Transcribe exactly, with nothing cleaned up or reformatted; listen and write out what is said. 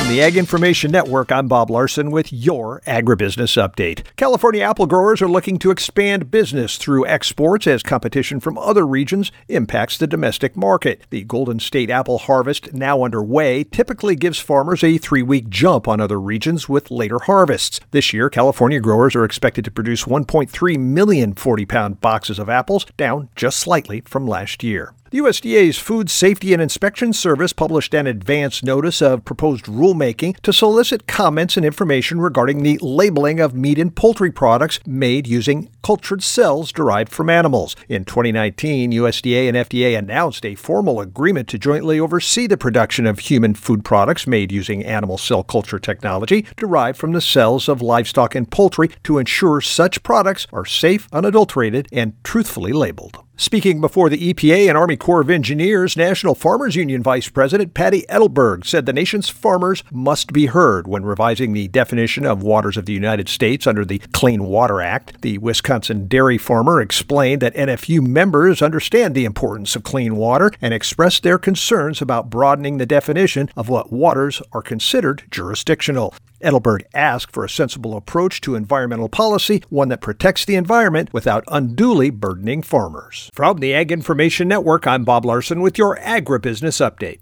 the Ag Information Network, I'm Bob Larson with your Agribusiness Update. California apple growers are looking to expand business through exports as competition from other regions impacts the domestic market. The Golden State apple harvest, now underway, typically gives farmers a three-week jump on other regions with later harvests. This year, California growers are expected to produce one point three million forty-pound boxes of apples, down just slightly from last year. The U S D A's Food Safety and Inspection Service published an advance notice of proposed rulemaking to solicit comments and information regarding the labeling of meat and poultry products made using cultured cells derived from animals. In twenty nineteen, U S D A and F D A announced a formal agreement to jointly oversee the production of human food products made using animal cell culture technology derived from the cells of livestock and poultry to ensure such products are safe, unadulterated, and truthfully labeled. Speaking before the E P A and Army Corps of Engineers, National Farmers Union Vice President Patty Edelberg said the nation's farmers must be heard when revising the definition of waters of the United States under the Clean Water Act. The Wisconsin dairy farmer explained that N F U members understand the importance of clean water and expressed their concerns about broadening the definition of what waters are considered jurisdictional. Edelberg asked for a sensible approach to environmental policy, one that protects the environment without unduly burdening farmers. From the Ag Information Network, I'm Bob Larson with your Agribusiness Update.